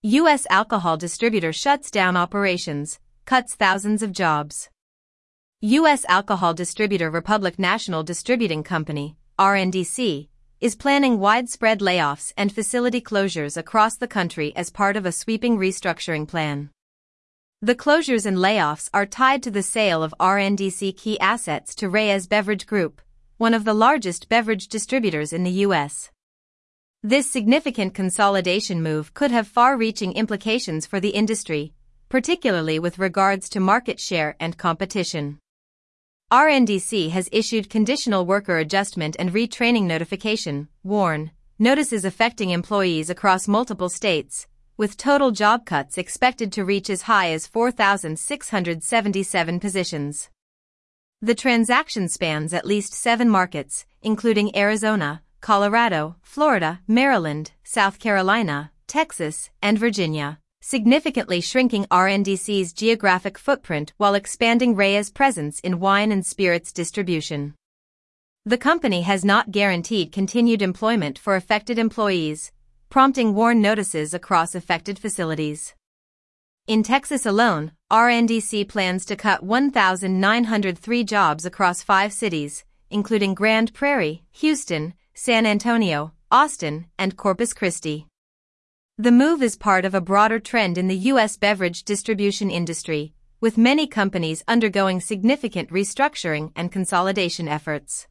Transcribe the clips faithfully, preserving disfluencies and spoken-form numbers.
U S alcohol distributor shuts down operations, cuts thousands of jobs. U S alcohol distributor Republic National Distributing Company, R N D C, is planning widespread layoffs and facility closures across the country as part of a sweeping restructuring plan. The closures and layoffs are tied to the sale of R N D C key assets to Reyes Beverage Group, one of the largest beverage distributors in the U S This significant consolidation move could have far-reaching implications for the industry, particularly with regards to market share and competition. R N D C has issued Conditional Worker Adjustment and Retraining Notification, WARN, notices affecting employees across multiple states, with total job cuts expected to reach as high as four thousand six hundred seventy-seven positions. The transaction spans at least seven markets, including Arizona, Colorado, Florida, Maryland, South Carolina, Texas, and Virginia, significantly shrinking R N D C's geographic footprint while expanding Reyes' presence in wine and spirits distribution. The company has not guaranteed continued employment for affected employees, prompting WARN notices across affected facilities. In Texas alone, R N D C plans to cut one thousand nine hundred three jobs across five cities, including Grand Prairie, Houston, San Antonio, Austin, and Corpus Christi. The move is part of a broader trend in the U S beverage distribution industry, with many companies undergoing significant restructuring and consolidation efforts.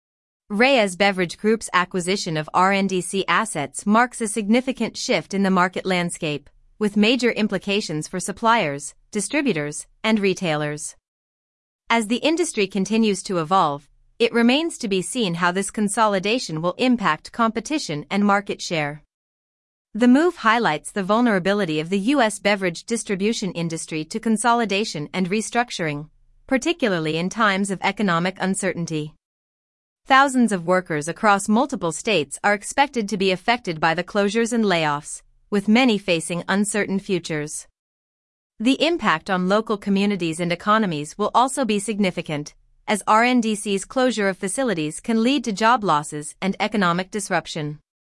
Reyes Beverage Group's acquisition of R N D C assets marks a significant shift in the market landscape, with major implications for suppliers, distributors, and retailers. As the industry continues to evolve, it remains to be seen how this consolidation will impact competition and market share. The move highlights the vulnerability of the U S beverage distribution industry to consolidation and restructuring, particularly in times of economic uncertainty. Thousands of workers across multiple states are expected to be affected by the closures and layoffs, with many facing uncertain futures. The impact on local communities and economies will also be significant, as R N D C's closure of facilities can lead to job losses and economic disruption.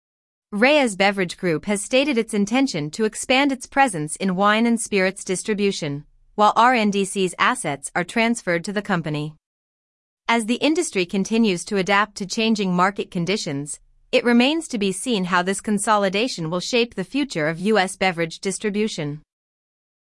Reyes Beverage Group has stated its intention to expand its presence in wine and spirits distribution, while R N D C's assets are transferred to the company. As the industry continues to adapt to changing market conditions, it remains to be seen how this consolidation will shape the future of U S beverage distribution.